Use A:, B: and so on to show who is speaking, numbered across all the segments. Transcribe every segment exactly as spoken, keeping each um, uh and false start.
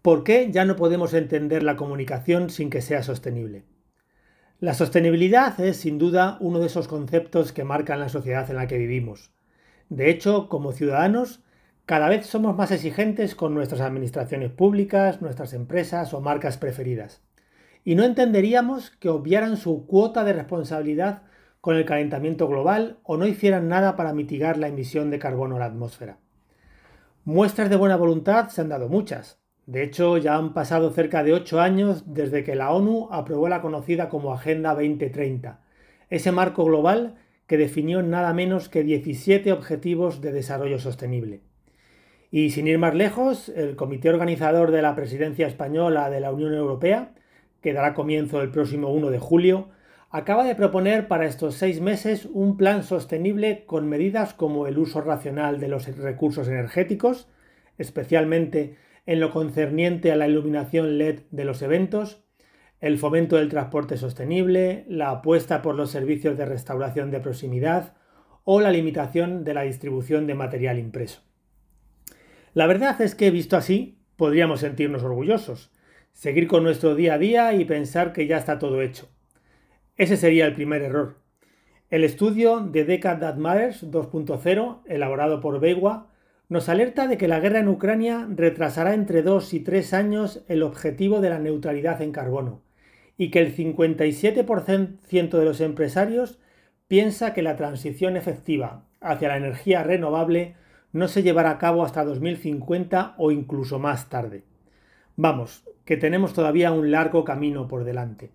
A: ¿Por qué ya no podemos entender la comunicación sin que sea sostenible? La sostenibilidad es, sin duda, uno de esos conceptos que marcan la sociedad en la que vivimos. De hecho, como ciudadanos, cada vez somos más exigentes con nuestras administraciones públicas, nuestras empresas o marcas preferidas. Y no entenderíamos que obviaran su cuota de responsabilidad con el calentamiento global o no hicieran nada para mitigar la emisión de carbono a la atmósfera. Muestras de buena voluntad se han dado muchas. De hecho, ya han pasado cerca de ocho años desde que la ONU aprobó la conocida como Agenda veinte treinta, ese marco global que definió nada menos que diecisiete Objetivos de Desarrollo Sostenible. Y sin ir más lejos, el comité organizador de la presidencia española de la Unión Europea, que dará comienzo el próximo primero de julio, acaba de proponer para estos seis meses un plan sostenible con medidas como el uso racional de los recursos energéticos, especialmente en lo concerniente a la iluminación L E D de los eventos, el fomento del transporte sostenible, la apuesta por los servicios de restauración de proximidad o la limitación de la distribución de material impreso. La verdad es que, visto así, podríamos sentirnos orgullosos, seguir con nuestro día a día y pensar que ya está todo hecho. Ese sería el primer error. El estudio The Decade That Matters dos punto cero, elaborado por Beigua, nos alerta de que la guerra en Ucrania retrasará entre dos y tres años el objetivo de la neutralidad en carbono y que el cincuenta y siete por ciento de los empresarios piensa que la transición efectiva hacia la energía renovable no se llevará a cabo hasta dos mil cincuenta o incluso más tarde. Vamos, que tenemos todavía un largo camino por delante.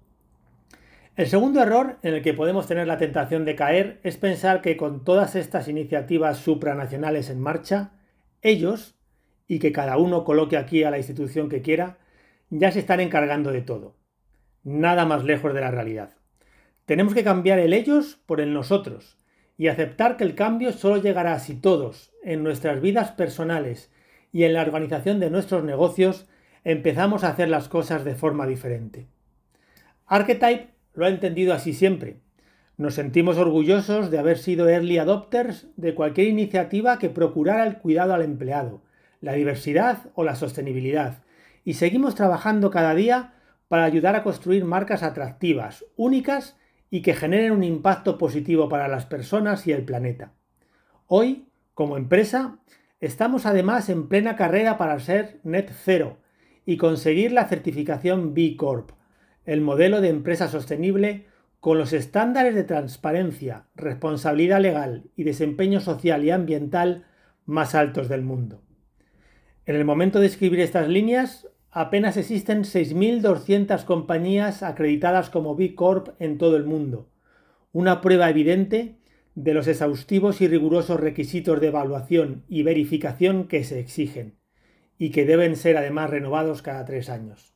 A: El segundo error en el que podemos tener la tentación de caer es pensar que con todas estas iniciativas supranacionales en marcha, ellos, y que cada uno coloque aquí a la institución que quiera, ya se están encargando de todo. Nada más lejos de la realidad. Tenemos que cambiar el ellos por el nosotros y aceptar que el cambio solo llegará si todos, en nuestras vidas personales y en la organización de nuestros negocios, empezamos a hacer las cosas de forma diferente. Archetype lo ha entendido así siempre. Nos sentimos orgullosos de haber sido early adopters de cualquier iniciativa que procurara el cuidado al empleado, la diversidad o la sostenibilidad, y seguimos trabajando cada día para ayudar a construir marcas atractivas, únicas y que generen un impacto positivo para las personas y el planeta. Hoy, como empresa, estamos además en plena carrera para ser Net Zero y conseguir la certificación B Corp, el modelo de empresa sostenible con los estándares de transparencia, responsabilidad legal y desempeño social y ambiental más altos del mundo. En el momento de escribir estas líneas, apenas existen seis mil doscientas compañías acreditadas como B Corp en todo el mundo, una prueba evidente de los exhaustivos y rigurosos requisitos de evaluación y verificación que se exigen, y que deben ser además renovados cada tres años.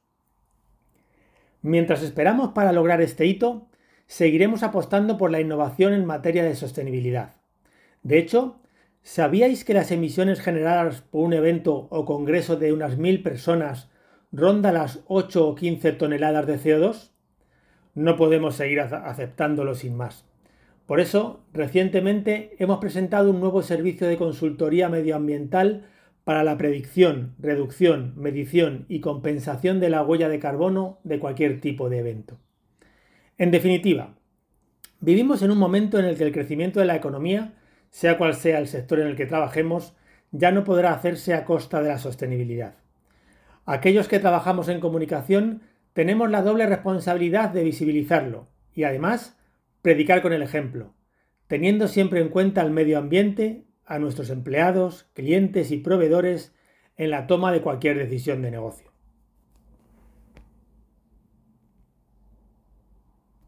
A: Mientras esperamos para lograr este hito, seguiremos apostando por la innovación en materia de sostenibilidad. De hecho, ¿sabíais que las emisiones generadas por un evento o congreso de unas mil personas ronda las ocho o quince toneladas de C O dos? No podemos seguir aceptándolo sin más. Por eso, recientemente hemos presentado un nuevo servicio de consultoría medioambiental para la predicción, reducción, medición y compensación de la huella de carbono de cualquier tipo de evento. En definitiva, vivimos en un momento en el que el crecimiento de la economía, sea cual sea el sector en el que trabajemos, ya no podrá hacerse a costa de la sostenibilidad. Aquellos que trabajamos en comunicación tenemos la doble responsabilidad de visibilizarlo y además predicar con el ejemplo, teniendo siempre en cuenta el medio ambiente, a nuestros empleados, clientes y proveedores en la toma de cualquier decisión de negocio.